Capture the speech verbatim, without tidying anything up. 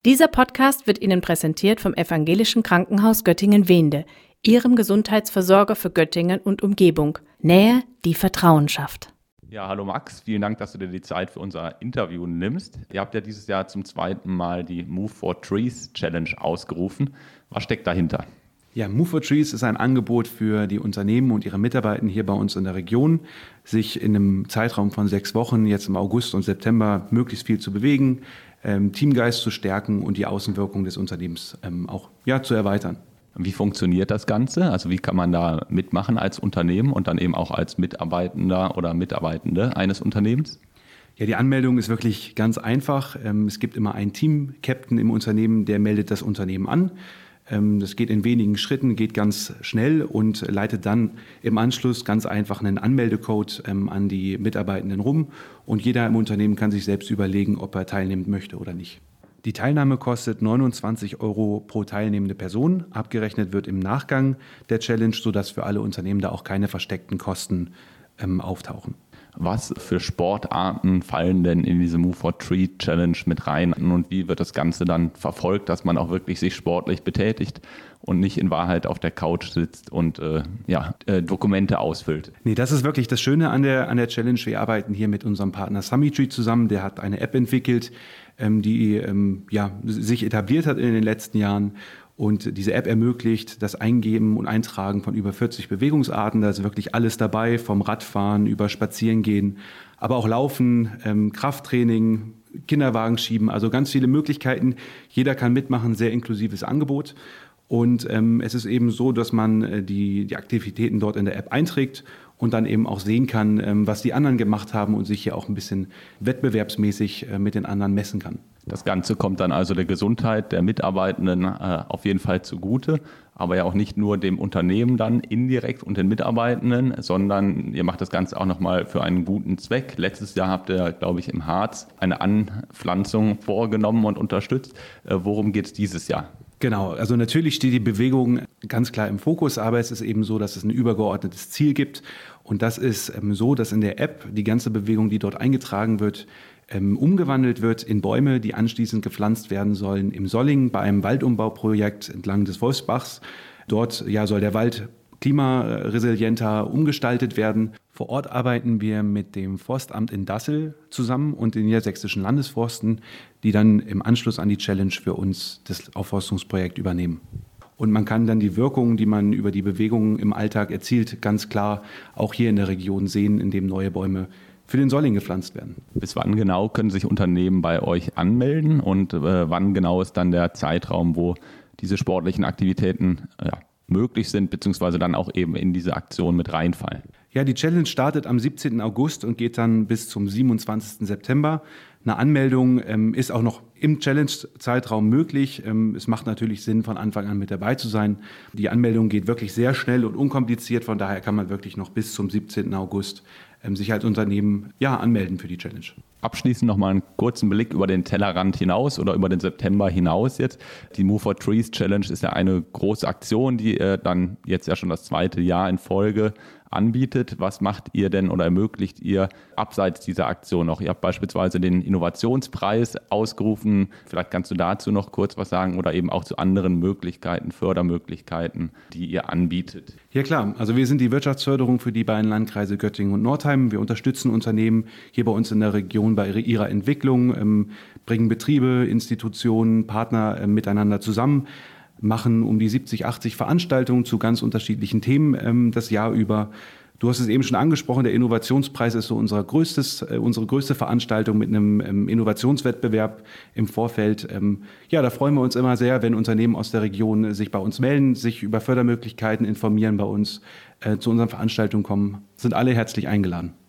Dieser Podcast wird Ihnen präsentiert vom Evangelischen Krankenhaus Göttingen-Wehnde, Ihrem Gesundheitsversorger für Göttingen und Umgebung. Nähe, die Vertrauen schafft. Ja, hallo Max, vielen Dank, dass du dir die Zeit für unser Interview nimmst. Ihr habt ja dieses Jahr zum zweiten Mal die Move for Trees Challenge ausgerufen. Was steckt dahinter? Ja, Move for Trees ist ein Angebot für die Unternehmen und ihre Mitarbeiter hier bei uns in der Region, sich in einem Zeitraum von sechs Wochen, jetzt im August und September, möglichst viel zu bewegen, ähm, Teamgeist zu stärken und die Außenwirkung des Unternehmens ähm, auch ja, zu erweitern. Wie funktioniert das Ganze? Also wie kann man da mitmachen als Unternehmen und dann eben auch als Mitarbeitender oder Mitarbeitende eines Unternehmens? Ja, die Anmeldung ist wirklich ganz einfach. Es gibt immer einen Team-Captain im Unternehmen, der meldet das Unternehmen an. Das geht in wenigen Schritten, geht ganz schnell und leitet dann im Anschluss ganz einfach einen Anmeldecode an die Mitarbeitenden rum. Und jeder im Unternehmen kann sich selbst überlegen, ob er teilnehmen möchte oder nicht. Die Teilnahme kostet neunundzwanzig Euro pro teilnehmende Person. Abgerechnet wird im Nachgang der Challenge, sodass für alle Unternehmen da auch keine versteckten Kosten ähm, auftauchen. Was für Sportarten fallen denn in diese Move for Tree Challenge mit rein und wie wird das Ganze dann verfolgt, dass man auch wirklich sich sportlich betätigt und nicht in Wahrheit auf der Couch sitzt und äh, ja, äh, Dokumente ausfüllt? Nee, das ist wirklich das Schöne an der, an der Challenge. Wir arbeiten hier mit unserem Partner Summitree zusammen. Der hat eine App entwickelt, ähm, die ähm, ja, sich etabliert hat in den letzten Jahren. Und diese App ermöglicht das Eingeben und Eintragen von über vierzig Bewegungsarten. Da ist wirklich alles dabei, vom Radfahren über Spazierengehen, aber auch Laufen, ähm, Krafttraining, Kinderwagen schieben. Also ganz viele Möglichkeiten. Jeder kann mitmachen, sehr inklusives Angebot. Und ähm, es ist eben so, dass man äh, die, die Aktivitäten dort in der App einträgt und dann eben auch sehen kann, ähm, was die anderen gemacht haben und sich hier auch ein bisschen wettbewerbsmäßig äh, mit den anderen messen kann. Das Ganze kommt dann also der Gesundheit der Mitarbeitenden äh, auf jeden Fall zugute, aber ja auch nicht nur dem Unternehmen dann indirekt und den Mitarbeitenden, sondern ihr macht das Ganze auch nochmal für einen guten Zweck. Letztes Jahr habt ihr, glaube ich, im Harz eine Anpflanzung vorgenommen und unterstützt. Äh, worum geht es dieses Jahr? Genau, also natürlich steht die Bewegung ganz klar im Fokus, aber es ist eben so, dass es ein übergeordnetes Ziel gibt. Und das ist ähm, so, dass in der App die ganze Bewegung, die dort eingetragen wird, ähm, umgewandelt wird in Bäume, die anschließend gepflanzt werden sollen im Solling bei einem Waldumbauprojekt entlang des Wolfsbachs. Dort ja, soll der Wald klimaresilienter umgestaltet werden. Vor Ort arbeiten wir mit dem Forstamt in Dassel zusammen und den niedersächsischen Landesforsten, die dann im Anschluss an die Challenge für uns das Aufforstungsprojekt übernehmen. Und man kann dann die Wirkungen, die man über die Bewegungen im Alltag erzielt, ganz klar auch hier in der Region sehen, indem neue Bäume für den Solling gepflanzt werden. Bis wann genau können sich Unternehmen bei euch anmelden und äh, wann genau ist dann der Zeitraum, wo diese sportlichen Aktivitäten ja, möglich sind, beziehungsweise dann auch eben in diese Aktion mit reinfallen? Ja, die Challenge startet am siebzehnten August und geht dann bis zum siebenundzwanzigsten September. Eine Anmeldung ähm, ist auch noch im Challenge-Zeitraum möglich. Ähm, es macht natürlich Sinn, von Anfang an mit dabei zu sein. Die Anmeldung geht wirklich sehr schnell und unkompliziert. Von daher kann man wirklich noch bis zum siebzehnten August ähm, sich als Unternehmen ja, anmelden für die Challenge. Abschließend noch mal einen kurzen Blick über den Tellerrand hinaus oder über den September hinaus jetzt. Die Move for Trees Challenge ist ja eine große Aktion, die äh, dann jetzt ja schon das zweite Jahr in Folge anbietet. Was macht ihr denn oder ermöglicht ihr abseits dieser Aktion noch? Ihr habt beispielsweise den Innovationspreis ausgerufen. Vielleicht kannst du dazu noch kurz was sagen oder eben auch zu anderen Möglichkeiten, Fördermöglichkeiten, die ihr anbietet. Ja klar, also wir sind die Wirtschaftsförderung für die beiden Landkreise Göttingen und Nordheim. Wir unterstützen Unternehmen hier bei uns in der Region bei ihrer Entwicklung, ähm, bringen Betriebe, Institutionen, Partner äh, miteinander zusammen, machen um die siebzig, achtzig Veranstaltungen zu ganz unterschiedlichen Themen ähm, das Jahr über. Du hast es eben schon angesprochen, der Innovationspreis ist so unser größtes, äh, unsere größte Veranstaltung mit einem ähm, Innovationswettbewerb im Vorfeld. Ähm, ja, da freuen wir uns immer sehr, wenn Unternehmen aus der Region äh, sich bei uns melden, sich über Fördermöglichkeiten informieren bei uns, äh, zu unseren Veranstaltungen kommen. Sind alle herzlich eingeladen.